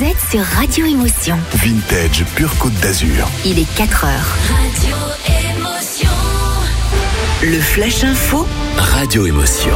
Vous êtes sur Radio Émotion. Vintage pure Côte d'Azur. Il est 4 heures. Radio Émotion. Le Flash Info. Radio Émotion.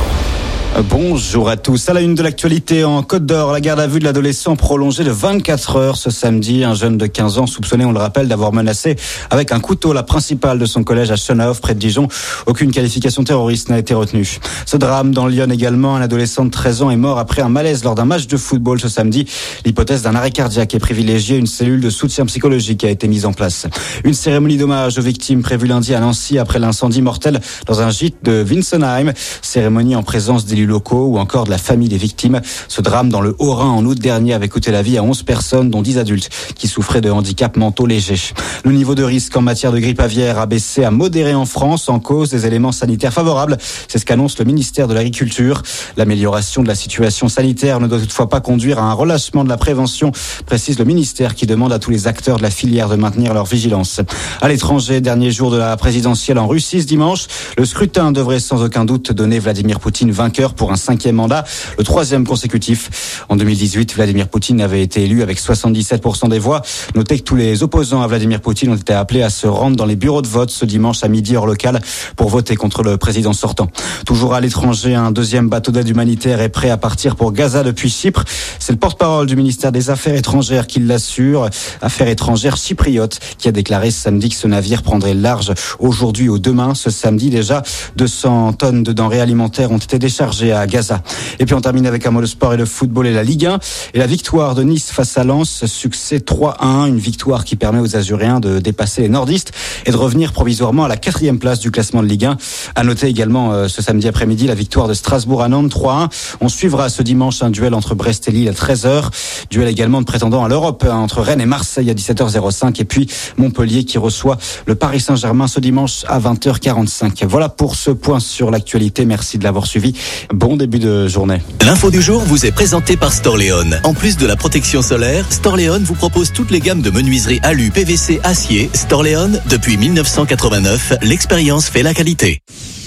Bonjour à tous. À la une de l'actualité en Côte d'Or, la garde à vue de l'adolescent prolongée de 24 heures ce samedi. Un jeune de 15 ans soupçonné, on le rappelle, d'avoir menacé avec un couteau la principale de son collège à Schoenhof, près de Dijon. Aucune qualification terroriste n'a été retenue. Ce drame dans Lyon également, un adolescent de 13 ans est mort après un malaise lors d'un match de football ce samedi. L'hypothèse d'un arrêt cardiaque est privilégiée. Une cellule de soutien psychologique a été mise en place. Une cérémonie d'hommage aux victimes prévue lundi à Nancy après l'incendie mortel dans un gîte de Winsenheim. Cérémonie en présence d'élus locaux ou encore de la famille des victimes. Ce drame dans le Haut-Rhin en août dernier avait coûté la vie à 11 personnes, dont 10 adultes, qui souffraient de handicaps mentaux légers. Le niveau de risque en matière de grippe aviaire a baissé à modéré en France en cause des éléments sanitaires favorables. C'est ce qu'annonce le ministère de l'Agriculture. L'amélioration de la situation sanitaire ne doit toutefois pas conduire à un relâchement de la prévention, précise le ministère qui demande à tous les acteurs de la filière de maintenir leur vigilance. À l'étranger, dernier jour de la présidentielle en Russie ce dimanche, le scrutin devrait sans aucun doute donner Vladimir Poutine vainqueur pour un 5e mandat, le 3e consécutif. En 2018, Vladimir Poutine avait été élu avec 77% des voix. Notez que tous les opposants à Vladimir Poutine ont été appelés à se rendre dans les bureaux de vote ce dimanche à midi heure locale pour voter contre le président sortant. Toujours à l'étranger, un deuxième bateau d'aide humanitaire est prêt à partir pour Gaza depuis Chypre. C'est le porte-parole du ministère des Affaires étrangères qui l'assure, Affaires étrangères chypriotes, qui a déclaré samedi que ce navire prendrait large aujourd'hui ou demain. Ce samedi déjà, 200 tonnes de denrées alimentaires ont été déchargées à Gaza. Et puis on termine avec un mot de sport et le football et la Ligue 1. Et la victoire de Nice face à Lens, succès 3-1, une victoire qui permet aux Azuréens de dépasser les nordistes et de revenir provisoirement à la 4e place du classement de Ligue 1. À noter également ce samedi après-midi la victoire de Strasbourg à Nantes 3-1. On suivra ce dimanche un duel entre Brest et Lille à 13h. Duel également de prétendants à l'Europe entre Rennes et Marseille à 17h05. Et puis Montpellier qui reçoit le Paris Saint-Germain ce dimanche à 20h45. Voilà pour ce point sur l'actualité. Merci de l'avoir suivi. Bon début de journée. L'info du jour vous est présentée par Storléon. En plus de la protection solaire, Storléon vous propose toutes les gammes de menuiserie alu, PVC, acier. Storléon, depuis 1989, l'expérience fait la qualité.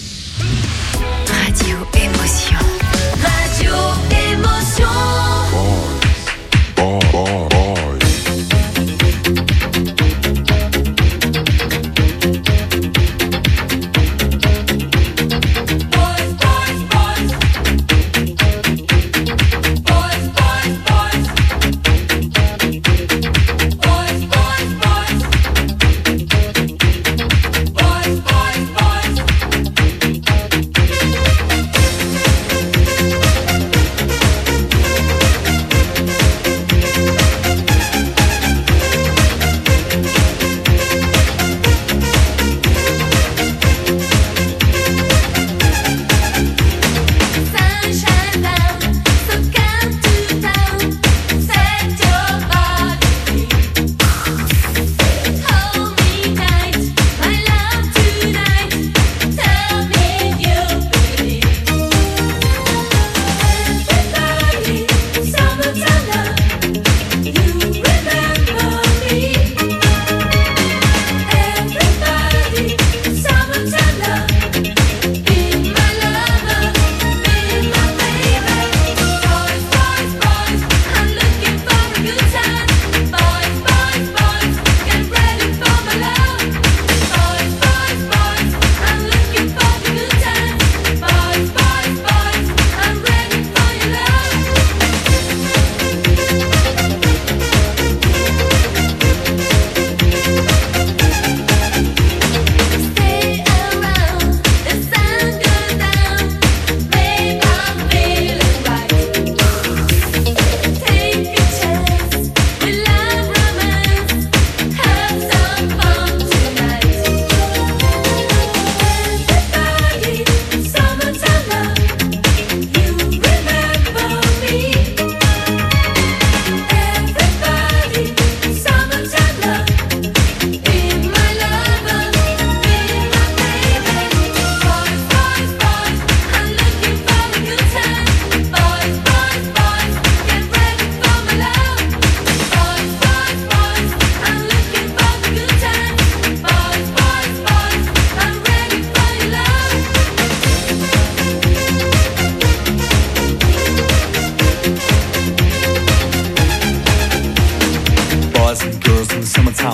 Radio Émotion. Radio Émotion.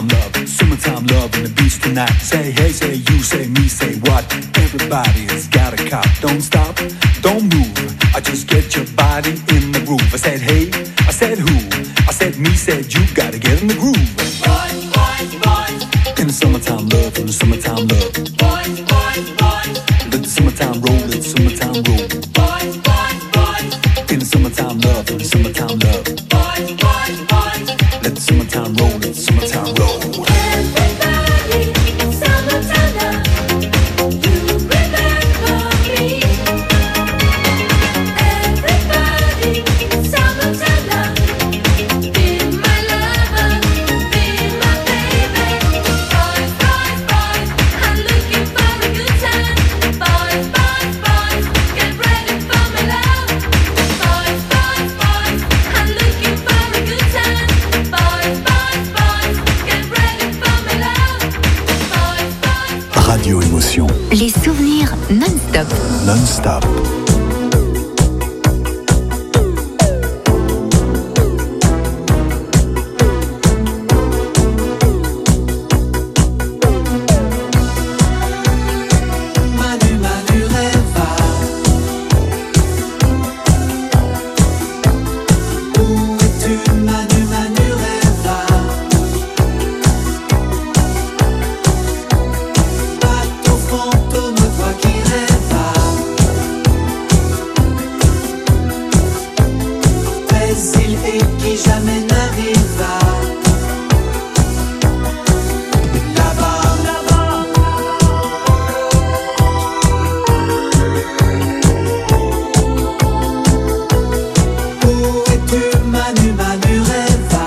Summertime love and the beach tonight. Say hey, say you, say me, say what? Everybody's got a cop. Don't stop, don't move. I just get your body in the groove. I said hey, I said who? I said me, said you. Gotta get in the groove. Boys, boys, boys. In the summertime love, in the summertime love. Boys, boys, boys. Let the summertime roll, let the summertime roll. Boys, boys, boys. In the summertime love, in the summertime love. Boys, boys, boys. Let the summertime roll, let the summertime roll. Everybody, summertime love. You remember me. Everybody, summertime love. Be my lover, be my baby. Boys, boys, boys. I'm looking for a good time. Boys, boys, boys. Get ready for my love. Boys, boys, boys. I'm looking for a good time. Boys, boys, boys. Get ready for my love. Boys, boys. Radio Émotion. Les souvenirs non-stop. Non-stop. Manu, Manu rêva. Où es-tu, Manu, Manu rêva? Bateau fantôme, toi qui rêvas. Des îles et qui jamais n'arriva. Là-bas, là-bas. Où es-tu, Manu, Manu rêva?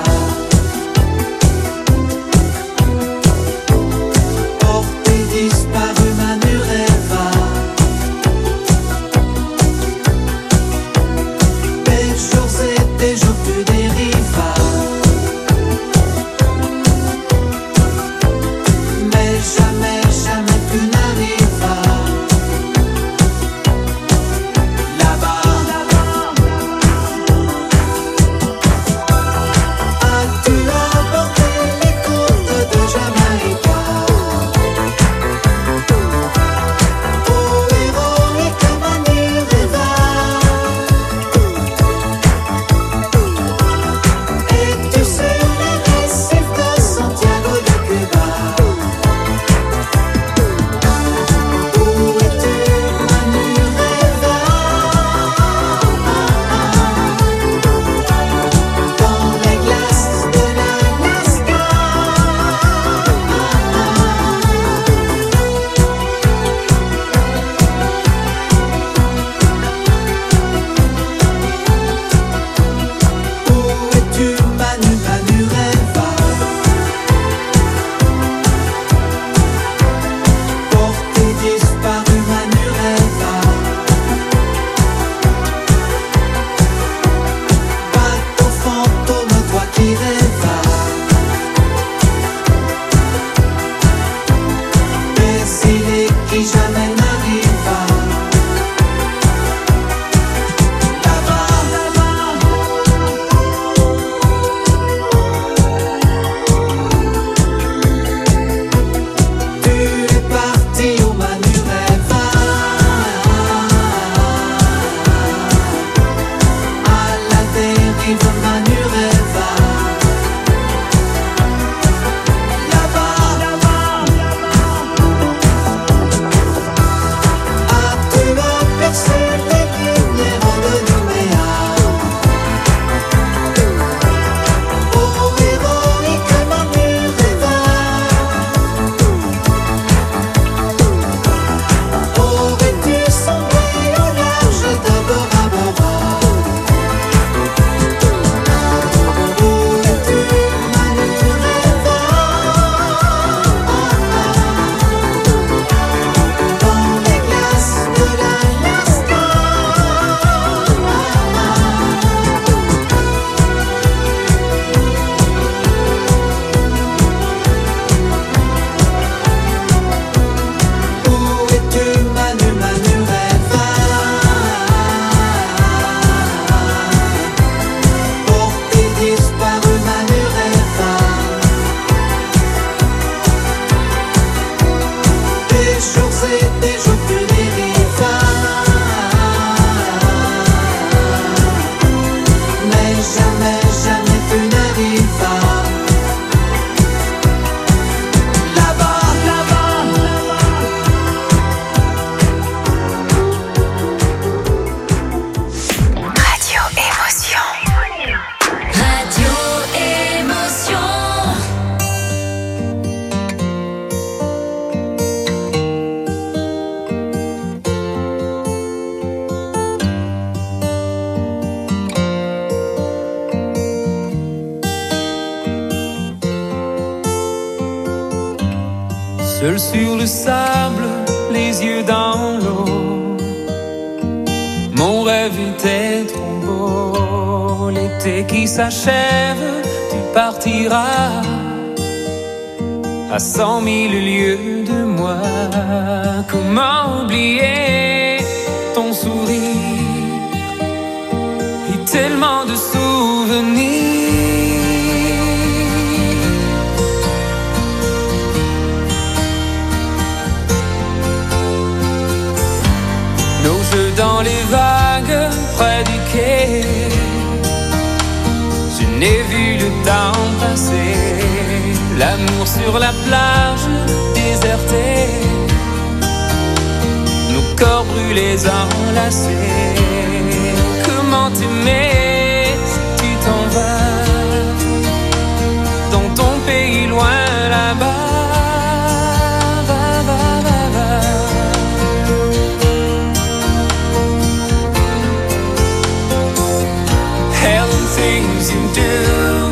Porté disparu, Manu rêva. Des jours et des jours tu dérivas. Seul sur le sable, les yeux dans l'eau. Mon rêve était trop beau. L'été qui s'achève, tu partiras à 100 000 lieues de moi. Comment oublier ton sourire et tellement de souvenirs. Nos jeux dans les vagues près du quai, je n'ai vu le temps passer. L'amour sur la plage désertée, nos corps brûlés enlacés. Comment t'aimer si tu t'en vas dans ton pays loin là-bas. Things you do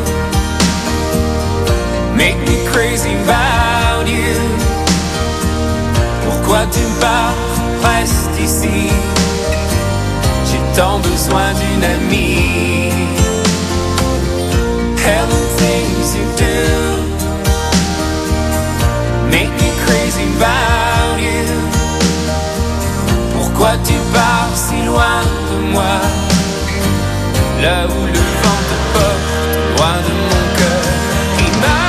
make me crazy about you. Pourquoi tu pars, reste ici. J'ai tant besoin d'une amie. Hell the things you do make me crazy about you. Pourquoi tu pars si loin de moi? Là où le vent te porte, loin de mon cœur qui bat.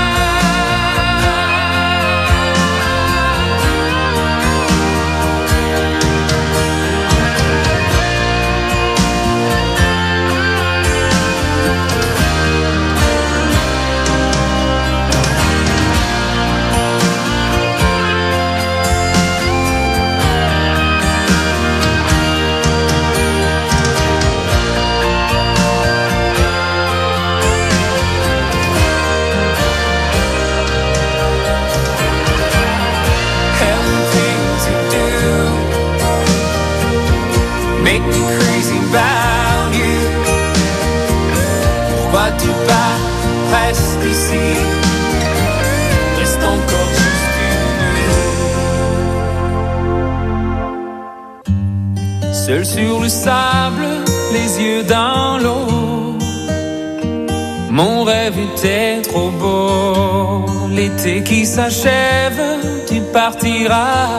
Make me crazy about you. Pourquoi tu pars, reste ici. Reste encore juste une nuit. Seul sur le sable, les yeux dans l'eau. Mon rêve était trop beau. L'été qui s'achève, tu partiras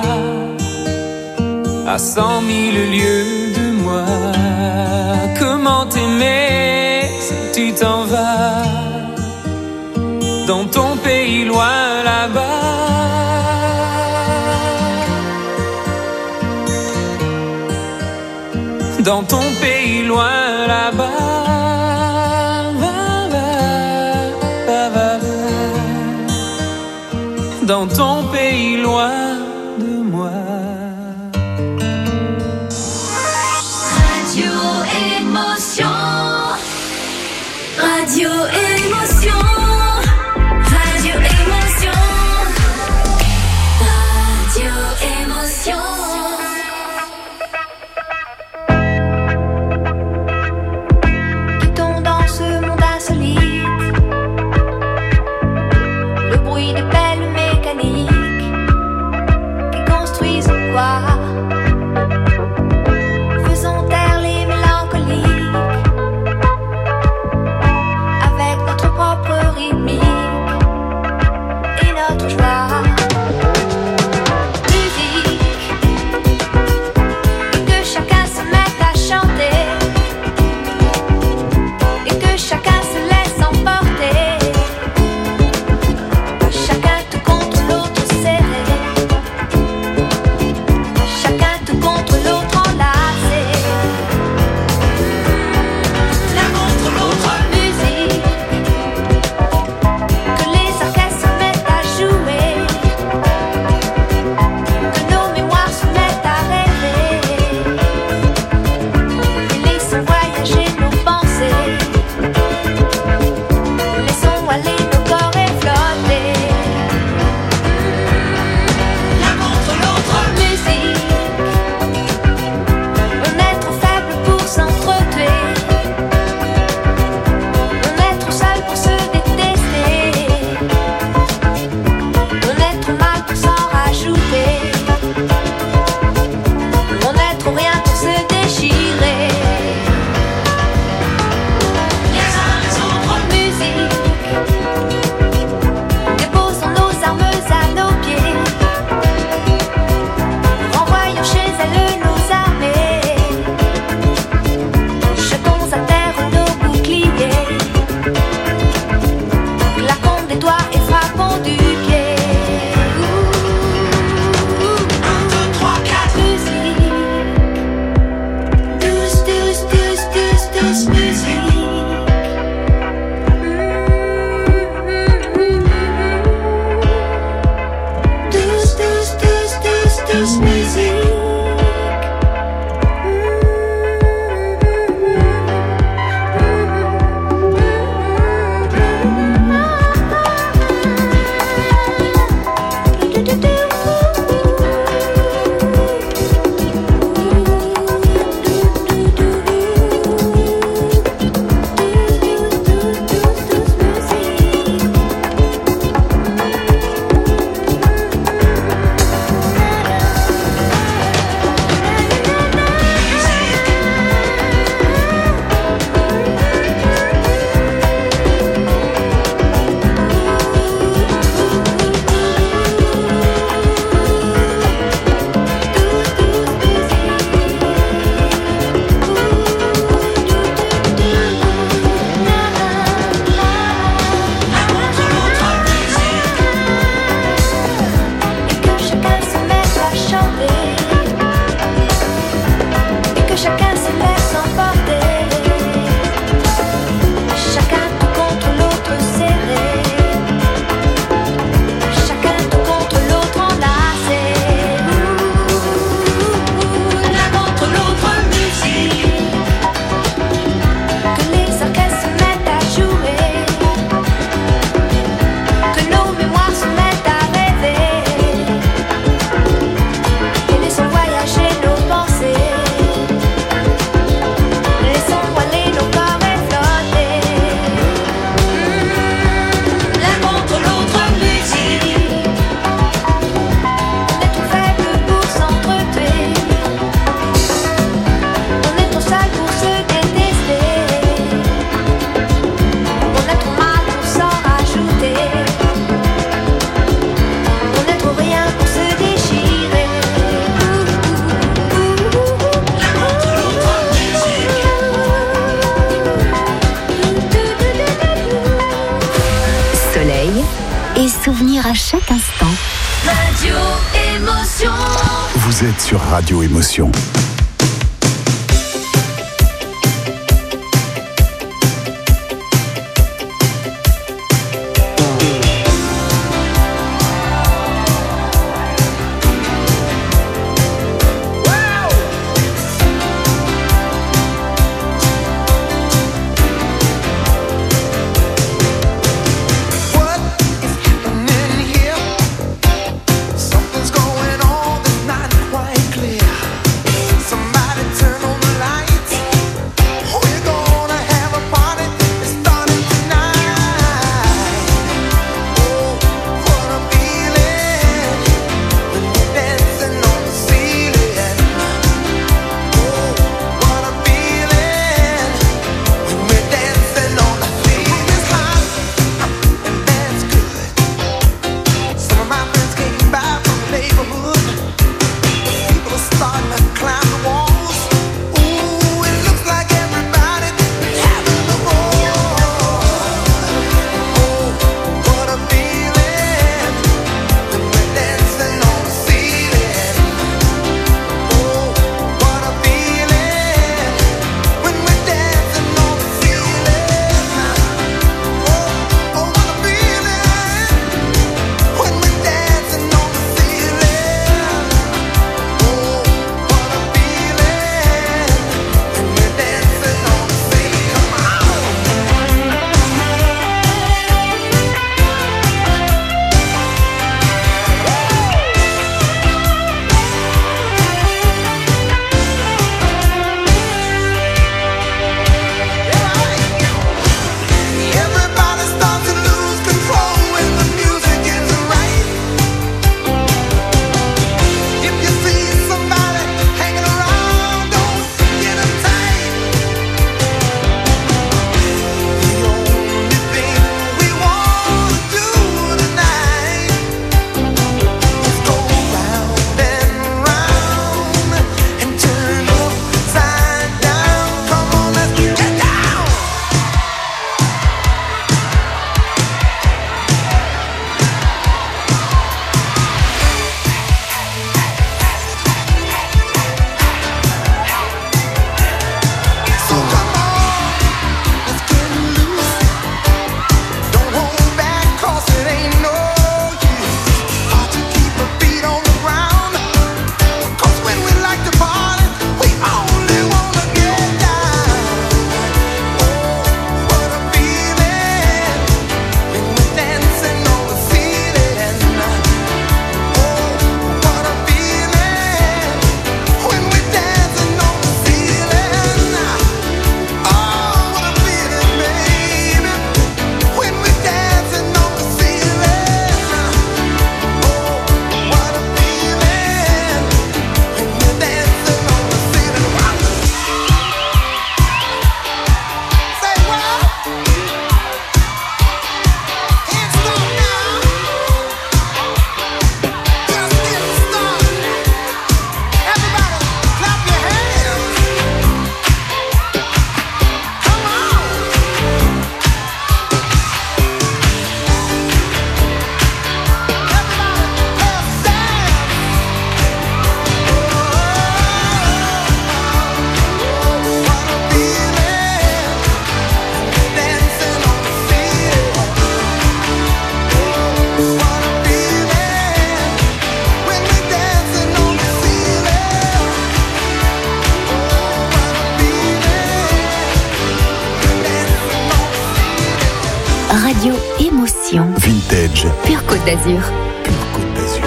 à 100 000 lieues de moi. Comment t'aimer si tu t'en vas dans ton pays loin là-bas. Dans ton pays loin là-bas. Dans ton pays loin de moi. Radio Émotion. Radio Émotion. Radio Émotion. Radio Émotion. Quittons dans ce monde insolite le bruit des pelles mécaniques Vous êtes sur Radio Émotion. Something's going on that's not quite clear. Radio Émotion. Vintage. Pure Côte d'Azur. Pure Côte d'Azur.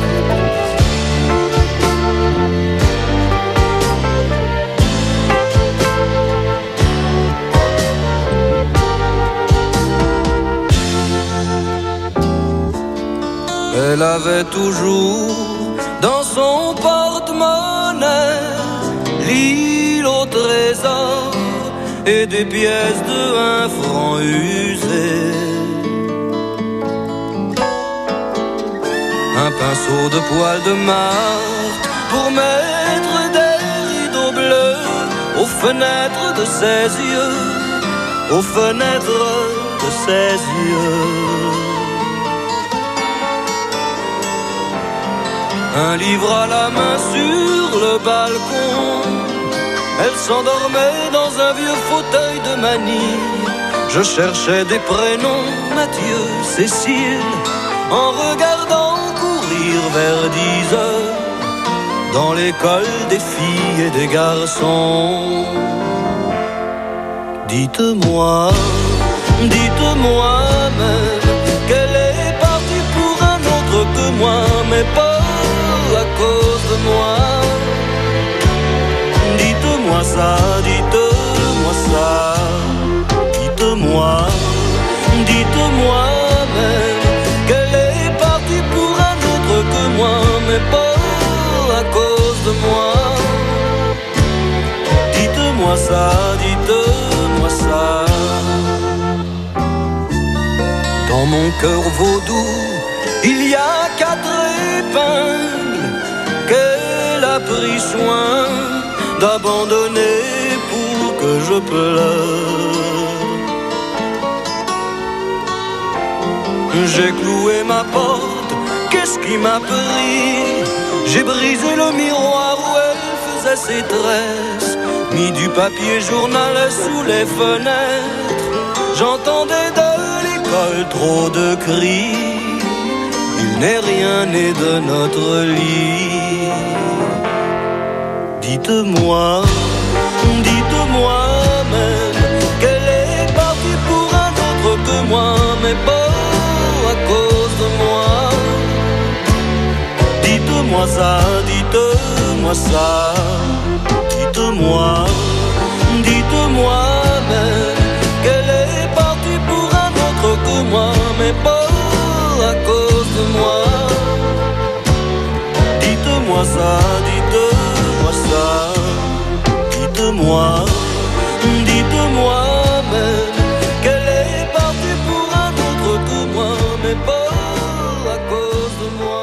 Elle avait toujours dans son porte-monnaie l'île au trésor et des pièces de 1 franc usées. Un pinceau de poil de martre pour mettre des rideaux bleus aux fenêtres de ses yeux, aux fenêtres de ses yeux. un livre à la main sur le balcon. Elle s'endormait dans un vieux fauteuil de manille. Je cherchais des prénoms, Mathieu, Cécile, en regardant courir vers 10 heures dans l'école des filles et des garçons. Dites-moi, dites-moi même qu'elle est partie pour un autre que moi, mais pas à cause de moi. Dites-moi ça, dites-moi ça. Dites-moi, dites-moi même qu'elle est partie pour un autre que moi, mais pas à cause de moi. Dites-moi ça, dites-moi ça. Dans mon cœur vaudou, il y a 4 épingles qu'elle a pris soin d'abandonner pour que je pleure. J'ai cloué ma porte, qu'est-ce qui m'a pris? J'ai brisé le miroir où elle faisait ses tresses, mis du papier journal sous les fenêtres. J'entendais de l'école trop de cris, il n'est rien né de notre lit. Dites-moi, dites-moi même qu'elle est partie pour un autre que moi, mais pas à cause de moi. Dites-moi ça, dites-moi ça. Dites-moi, dites-moi même qu'elle est partie pour un autre que moi, mais pas à cause de moi. Dites-moi ça, dites-moi ça. Dites-moi, dites-moi même qu'elle est partie pour un autre que moi, mais pas à cause de moi.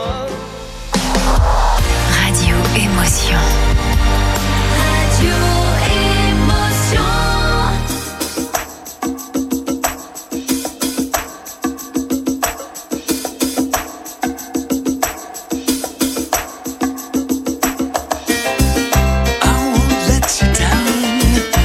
Radio Émotion. Radio Émotion. I won't let you down.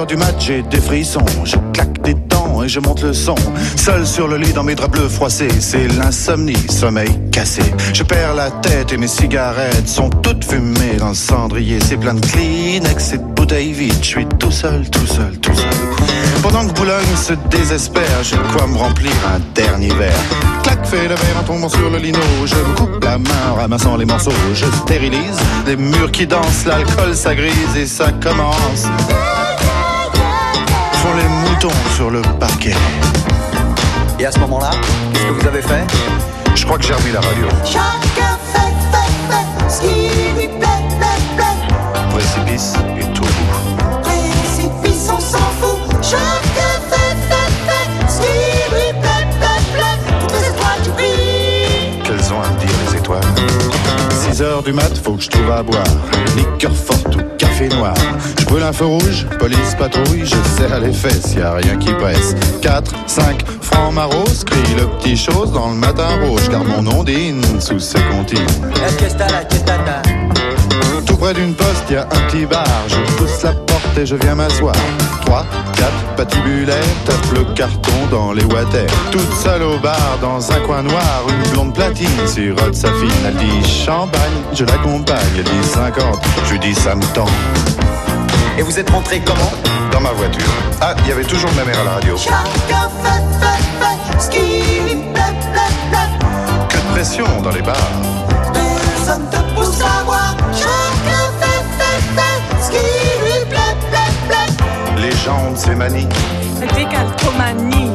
7h du mat, j'ai des frissons. Je claque des dents et je monte le son. Seul sur le lit dans mes draps bleus froissés, c'est l'insomnie, sommeil cassé. Je perds la tête et mes cigarettes sont toutes fumées dans le cendrier. C'est plein de Kleenex et de bouteilles vides. Je suis tout seul, tout seul, tout seul. Pendant que Boulogne se désespère, j'ai de quoi me remplir un dernier verre. Clac, fait le verre en tombant sur le lino. Je me coupe la main en ramassant les morceaux. Je stérilise les murs qui dansent, l'alcool ça grise et ça commence. Font les moutons sur le parquet. Et à ce moment-là, qu'est-ce que vous avez fait? Je crois que j'ai remis la radio. Chacun fait ce qui lui plaît. Précipice et tout bout. Précipice, on s'en fout. Chacun fait ce qui lui plaît. Toutes les étoiles qui brillent. Qu'elles ont à me dire les étoiles. 6h du mat, faut que je trouve à boire. Liqueur forte ou café noir. Je brûle un feu rouge, police patrouille. Je serre les fesses, y a rien qui presse. 4, 5 francs maros, crie le petit chose dans le matin rouge. Car mon ondine sous ses comptines. Tout près d'une poste, y a un petit bar. Je pousse la porte et je viens m'asseoir. 3, 4 patibulaires, tape le carton dans les water. Toute seule au bar, dans un coin noir, une blonde platine sirote sa fine. Elle dit champagne, je l'accompagne. Elle dit 50, je lui dis ça me tend. Et vous êtes rentré comment? Dans ma voiture. Ah, il y avait toujours ma mère à la radio. Chacun fait ce qui lui plaît. Que de pression dans les bars. Personne te pousse à voir. Chacun fait ce qui lui plaît. Les gens ont de ces manies. Décalcomanie.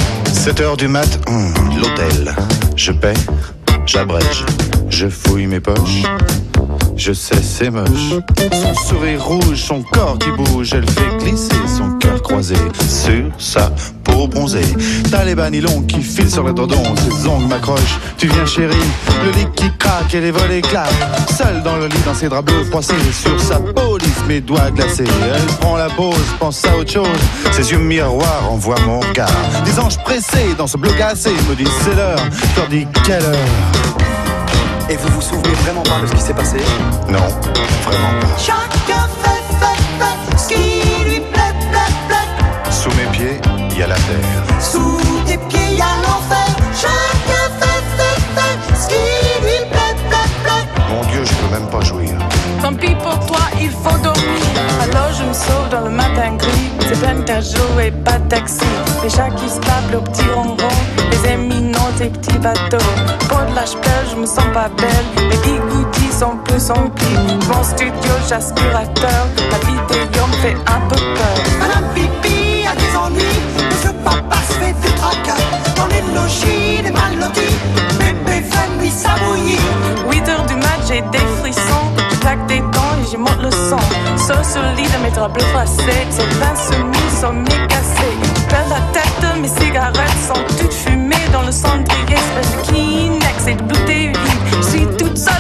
7h du mat, l'hôtel. Je paie, j'abrège, je fouille mes poches. Je sais, c'est moche. Son sourire rouge, son corps qui bouge. Elle fait glisser son cœur croisé sur sa peau bronzée. T'as les bas nylons qui filent sur le dodon. Ses ongles m'accrochent, tu viens chérie. Le lit qui craque et les volets claquent. Seule dans le lit, dans ses draps bleus froissés. Sur sa peau lisse, mes doigts glacés. Elle prend la pause, pense à autre chose. Ses yeux miroirs envoient mon regard. Des anges pressés dans ce bleu glacé me disent c'est l'heure. Je leur dis quelle heure. Et vous vous souvenez vraiment pas de ce qui s'est passé? Non, vraiment pas. Chacun fait ce qui lui plaît. Sous mes pieds, il y a la terre. Sous tes pieds, il y a l'enfer. Chacun fait ce qui lui plaît. Mon Dieu, je peux même pas jouir. Tant pis pour toi, il faut dormir. Alors je me sauve dans le matin gris. C'est plein de jours et pas de taxi. Les chats qui se tapent le petit ronron. Les éminents, tes petits bateaux. Pour de la chapelle, je me sens pas belle. Les bigoudis sont plus en pli. Mon studio, j'aspirateur. La vidéo me fait un peu peur. Madame Pipi a des ennuis. Monsieur Papa se fait du tracas. Dans les logis, des mal lotis. Bébé fait nuit s'abouillir. 8h du mat, j'ai des frissons. Je claque des dents et j'y monte le son. Sauf sur le lit de mes draps bleus froissés. Ces bains semis sont cassés. Perds la tête, mes cigarettes sont toutes fumées dans le cendrier. Espèce de Kleenex et de bouteilles vides. Je suis toute seule.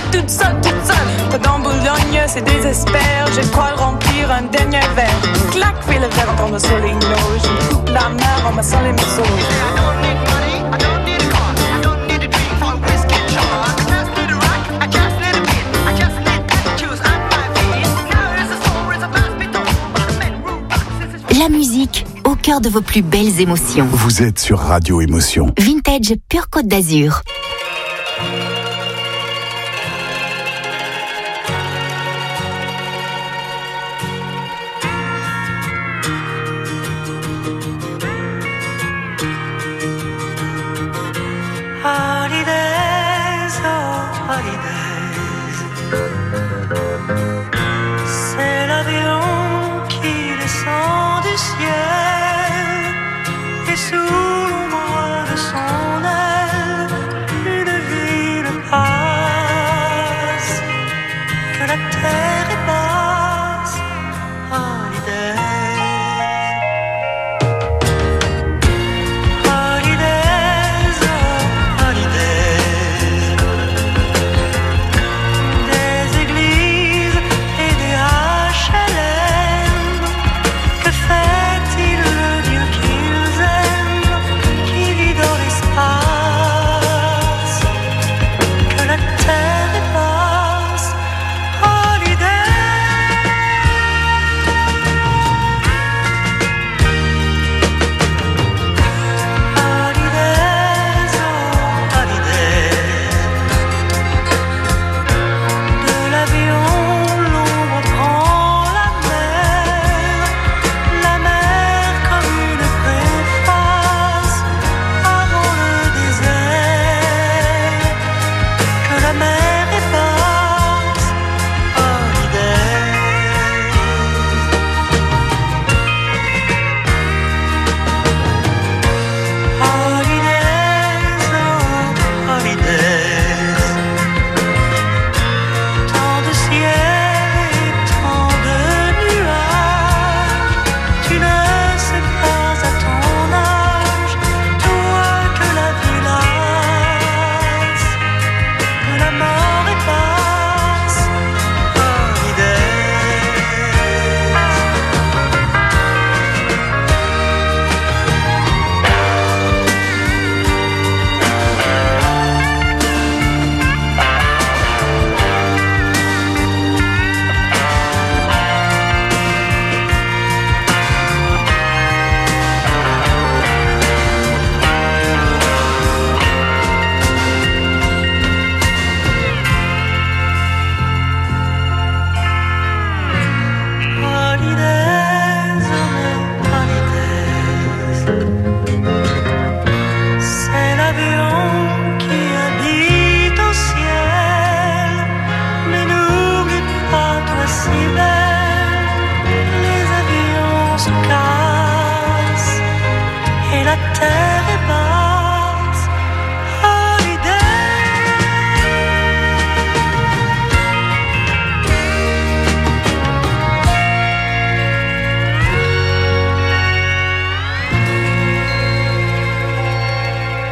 Dans Boulogne, c'est désespère. J'ai de quoi remplir un dernier verre. Clac, fais le verre en tombant sur les noix. Je me coupe la main en massant les morceaux. La musique au cœur de vos plus belles émotions. Vous êtes sur Radio Émotion. Vintage Pure Côte d'Azur. Holidays, oh holidays. C'est l'avion qui descend du ciel et sous l'ombre de son aile, une ville passe, que la terre est basse. Holidays. Holidays, oh holidays.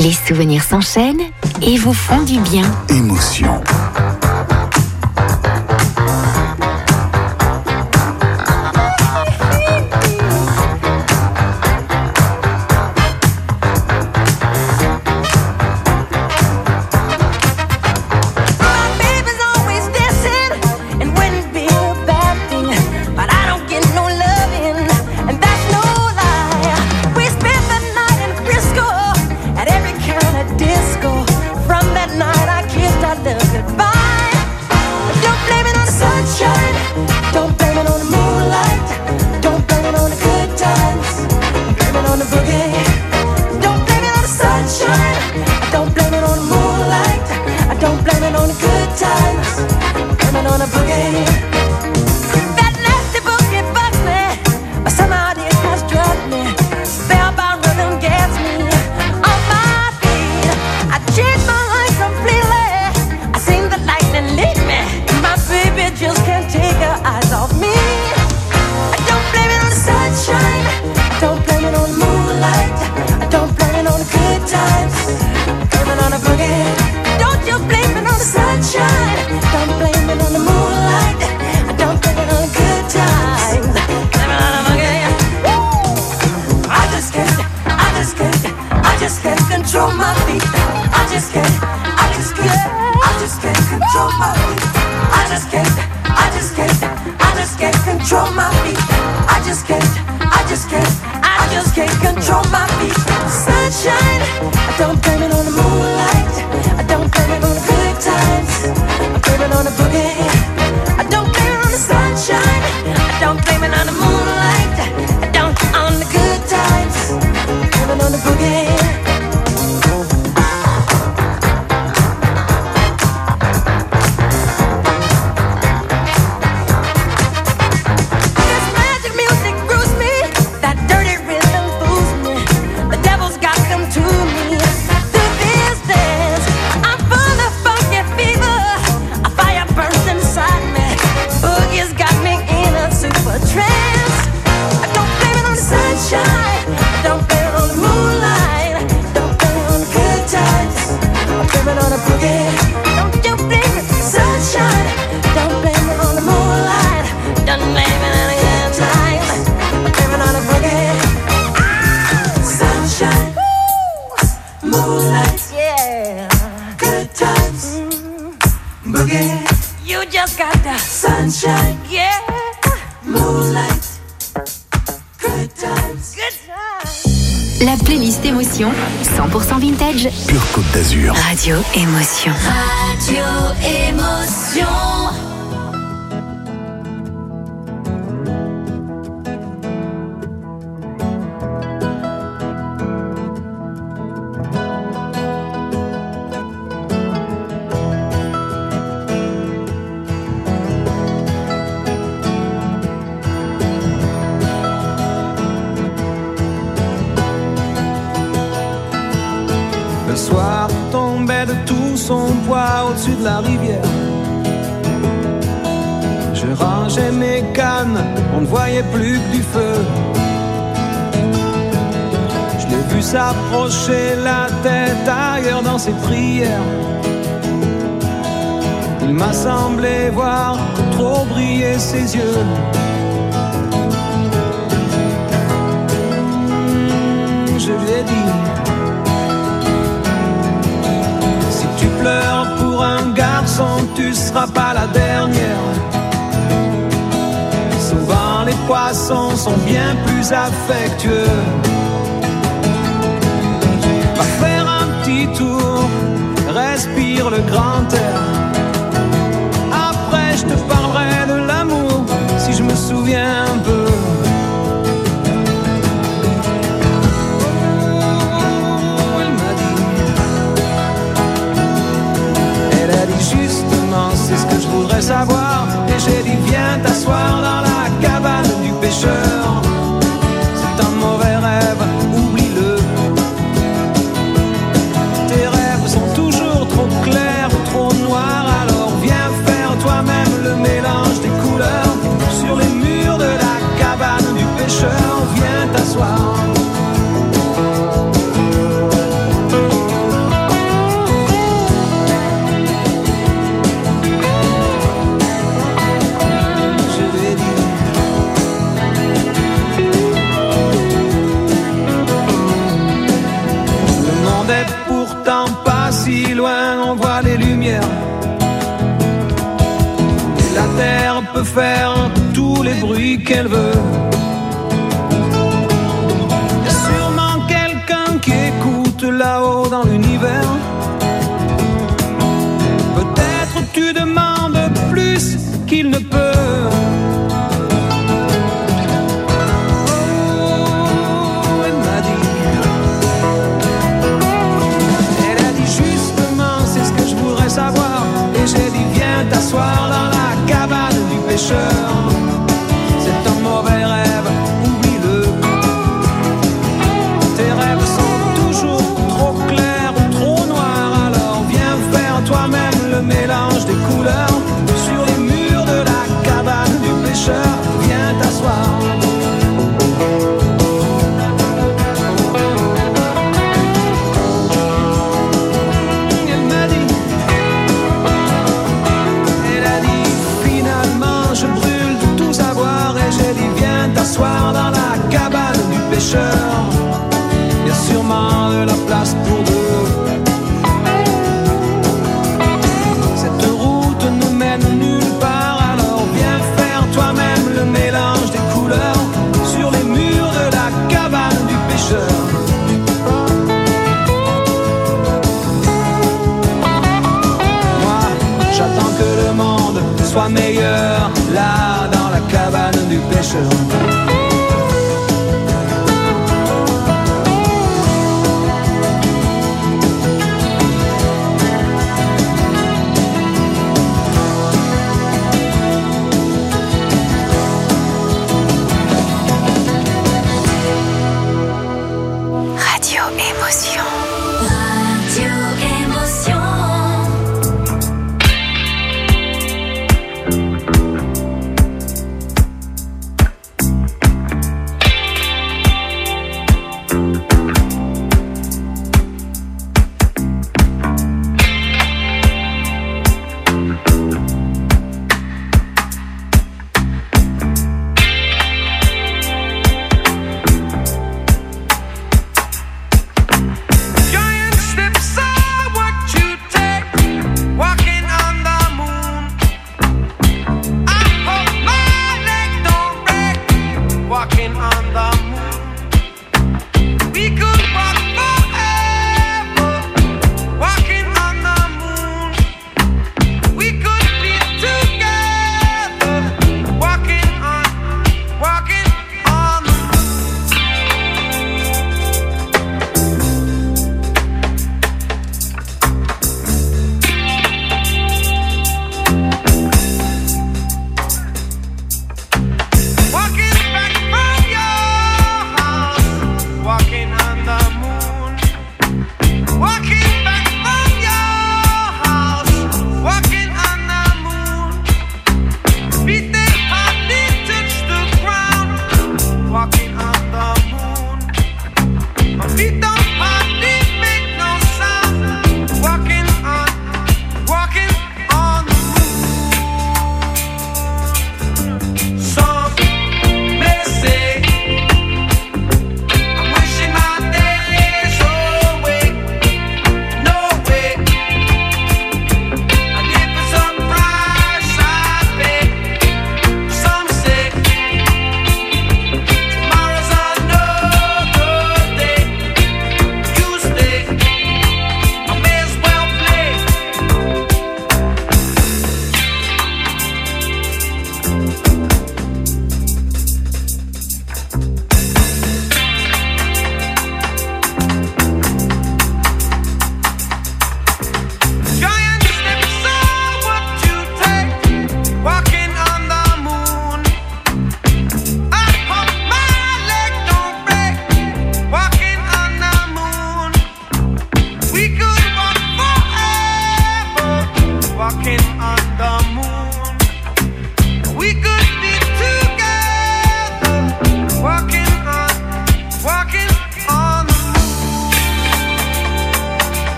Les souvenirs s'enchaînent et vous font du bien. Émotion. La playlist Émotion, 100% vintage. Pure Côte d'Azur. Radio Émotion. Radio Émotion. Le soir tombait de tout son poids au-dessus de la rivière. Je rangeais mes cannes, on ne voyait plus que du feu. Je l'ai vu s'approcher, la tête ailleurs dans ses prières. Il m'a semblé voir trop briller ses yeux. Je lui ai dit: si tu pleures pour un garçon, tu seras pas la dernière. Souvent les poissons sont bien plus affectueux. Va faire un petit tour, respire le grand air. Après je te parlerai de l'amour, si je me souviens un peu. C'est ce que je voudrais savoir. Et j'ai dit viens t'asseoir dans la cabane du pêcheur. C'est un mauvais rêve, oublie-le. Tes rêves sont toujours trop clairs ou trop noirs. Alors viens faire toi-même le mélange des couleurs. Sur les murs de la cabane du pêcheur, viens t'asseoir. lumière. Et la terre peut faire tous les bruits qu'elle veut. Y a sûrement quelqu'un qui écoute là-haut dans l'univers. Peut-être tu demandes plus qu'il ne peut. Savoir. Et j'ai dit viens t'asseoir dans la cabane du pêcheur. C'est un mauvais rêve, oublie-le. Tes rêves sont toujours trop clairs ou trop noirs. Alors viens faire toi-même le mélange des couleurs. Sur les murs de la cabane du pêcheur, viens t'asseoir. T'asseoir dans la cabane du pêcheur. Y a sûrement de la place pour deux. Cette route ne mène nulle part. Alors viens faire toi-même le mélange des couleurs. Sur les murs de la cabane du pêcheur. Moi, j'attends que le monde soit meilleur. Là, dans la cabane du pêcheur. Radio Émotion. Radio Émotion.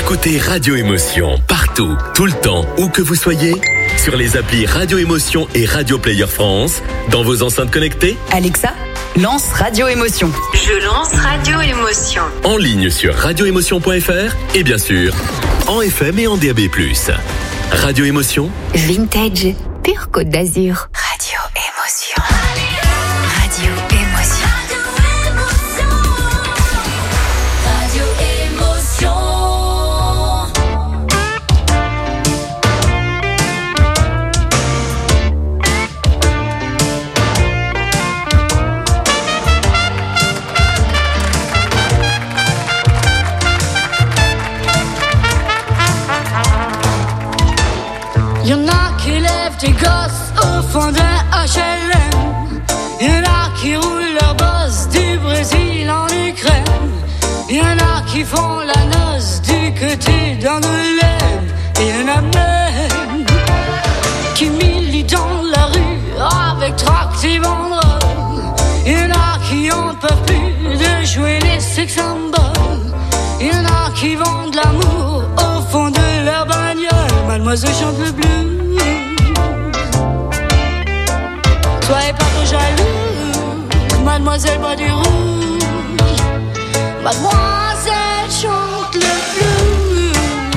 Écoutez Radio Émotion partout, tout le temps, où que vous soyez, sur les applis Radio Émotion et Radio Player France, dans vos enceintes connectées, Alexa, lance Radio Émotion. Je lance Radio Émotion. en ligne sur radioémotion.fr et bien sûr, en FM et en DAB+. Radio Émotion, Vintage, pure Côte d'Azur. Radio Émotion. Radio Émotion. Radio Émotion. Y'en a qui lèvent des gosses au fond d'un HLM. Y'en a qui roulent leur boss du Brésil en Ukraine. Y'en a qui font la noce du côté d'Angoulême. Et y'en a même qui militent dans la rue avec tract et banderoles. Y'en a qui en peuvent plus de jouer les sex symboles. Y'en a qui vendent l'amour au fond de leur bagnole. Mademoiselle chante le blues. Soyez pas trop jaloux, mademoiselle boit du rouge. Mademoiselle chante le blues.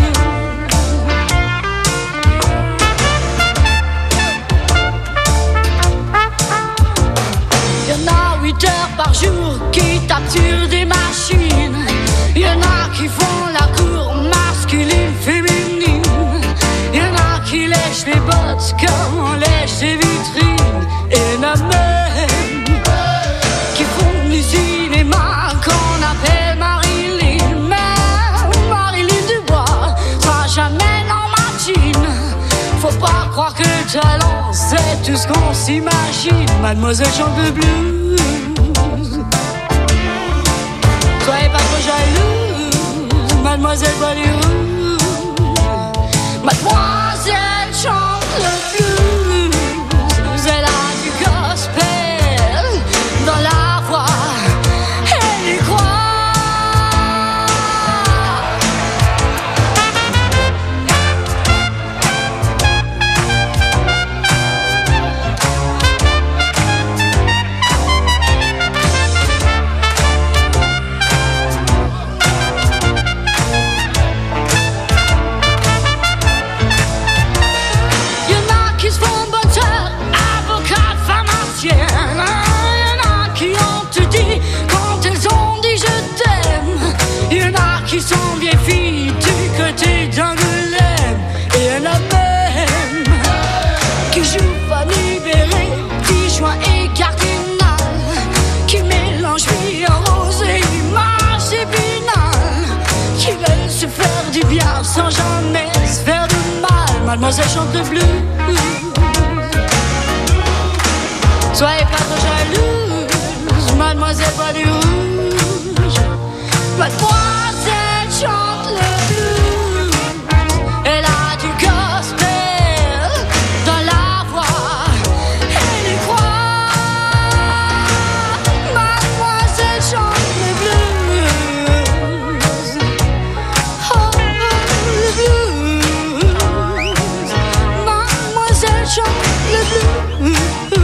Y'en a 8 heures par jour qui tapent sur des machines. Y'en a qui font la cour masculine, féminine. Y'en a qui lèchent les bottes comme on lèche les vitrines. Et y'en a même qui font du cinéma qu'on appelle Marilyn. Mais Marilyn Dubois sera jamais dans ma jean. Faut pas croire que le talent c'est tout ce qu'on s'imagine. Mademoiselle chante le blues. Soyez pas trop jalouse, mademoiselle boit du rouge. Mademoiselle chante le blues. Elle a du gospel dans la voix. Elle y croit. Qui sont vieilles filles du côté d'Angoulême. Et y'en a même qui jouent Fanny Béré, qui joint et cardinal, qui mélangent vie en rose et image épinal, qui veulent se faire du bien sans jamais se faire de mal. Mademoiselle chante le blues. Soyez pas trop jalouse, mademoiselle boit du rouge. Mademoiselle chante le blues. Elle a du gospel dans la voix. Elle y croit. Mademoiselle chante le blues. Oh, le blues. Mademoiselle chante le blues.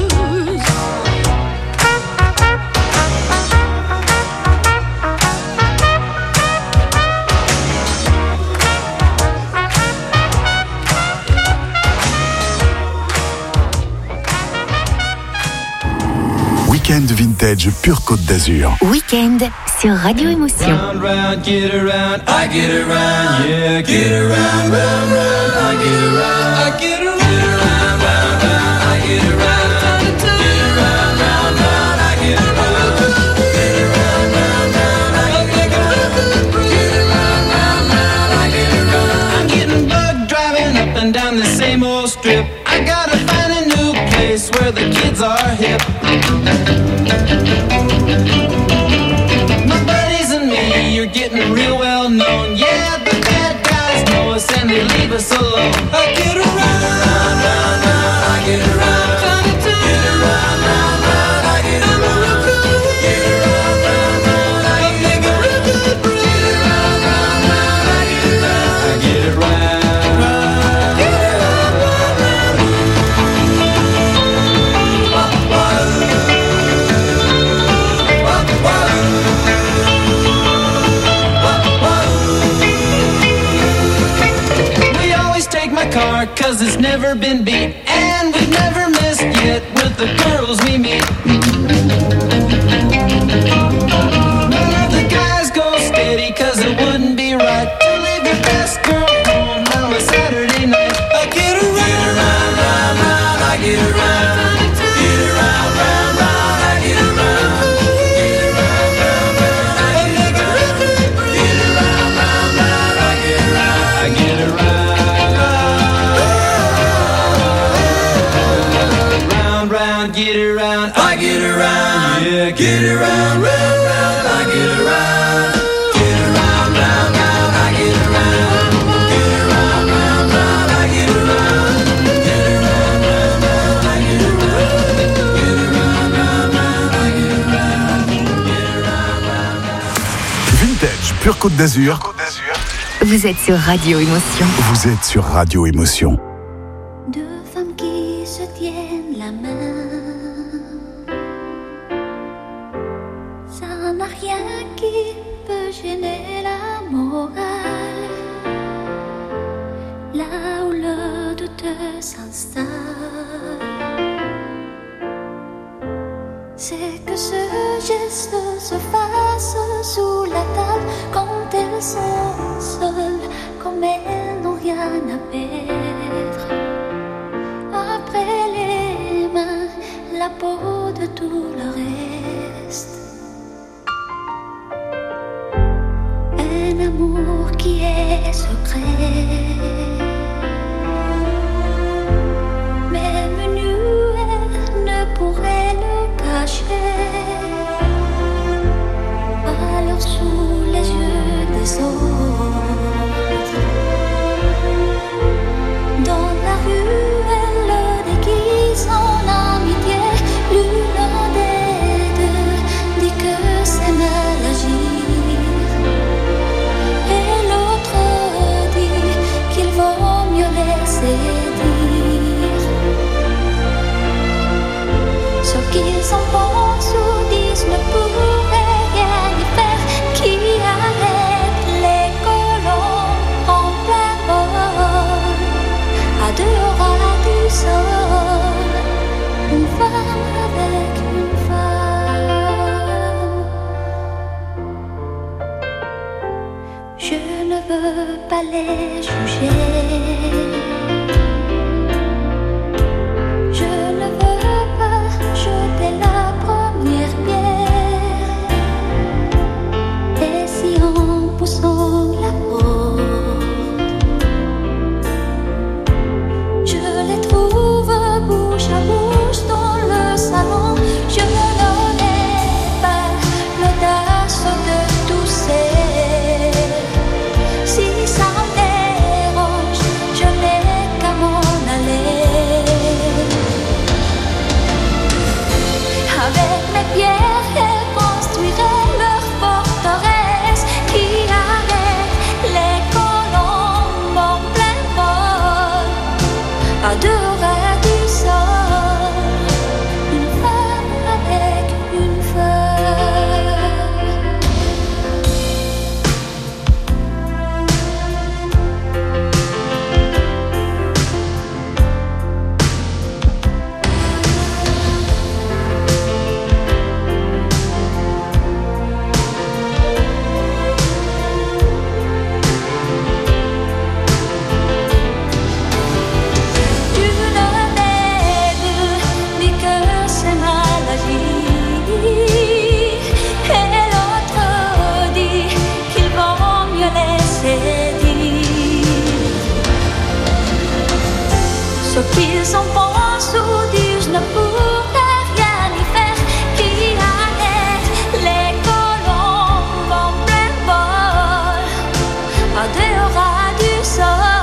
Week-end vintage pure Côte d'Azur. Week-end sur Radio Émotion. Round, round, get around, I get around, yeah, get around, round, round, I get around, I get around, round, round, I get around, get around, round, round, I get around, get around, round, round, I get around, get around, round, round, I get around. I'm getting bugged driving up and down the same old strip. I gotta find a new place where the kids are hip. My buddies and me, you're getting real well known. Yeah, the bad guys know us and they leave us alone. I get around, round, round, round, I get around. Get around, round, round, I get around. Get around, round, round, I get around. Get around, round, round, I get around. 'cause it's never been beat. And we've never missed yet with the girls we meet. None of the guys go steady 'cause it wouldn't be right to leave your best girl home on a Saturday night. I get around, round, round, round, I get around. Get around, round, round, I get around. Get around, round, round, I get around. Get around, round, round, I get around. I get around. Round, round, get around. I get around. Yeah, get around, round, round, I get around. Get around, round, round, I get around. Get around, round, round, I get around. Get around, round, round, I get around. Get around, round, round, I get around. Get around, round, round. Vintage, pure Côte d'Azur. Vous êtes sur Radio Émotion. Vous êtes sur Radio Émotion. Deux femmes qui se tiennent la main, ça n'a rien qui peut gêner la morale. Là où le doute s'installe, c'est que ce geste se fasse sous la table quand elles sont seules, comme elles n'ont rien à perdre. Après les mains, la peau de tout le reste. Un amour qui est secret, même nu, elle ne pourrait le cacher. Alors sous les yeux des autres, dans la rue, elle le déguise en amitié. L'une des deux dit que c'est mal agir, et l'autre dit qu'il vaut mieux laisser dire. Ce qu'ils en pensent ou disent ne pourrait rien y faire. Qui arrête les colons en plein vol, à dehors du sol, une femme avec une femme. Je ne veux pas les juger, je ne veux pas jeter la première pierre. Et si en poussant la porte, je les trouve bouche à bouche dans le salon, je n'aurai pas l'audace de tousser. Si ça me dérange, je n'ai qu'à m'en aller. Avec mes pierres, elles construiraient leur forteresse qui arrête les colombes en plein vol, à deux ras du sol, une femme avec une femme. L'une des deux dit que c'est mal agir, et l'autre dit qu'il vaut mieux laisser dire. Ce qu'ils en pensent ou disent ne pourrait rien y faire. Qui arrête les colombes en plein vol, à dehors du sol,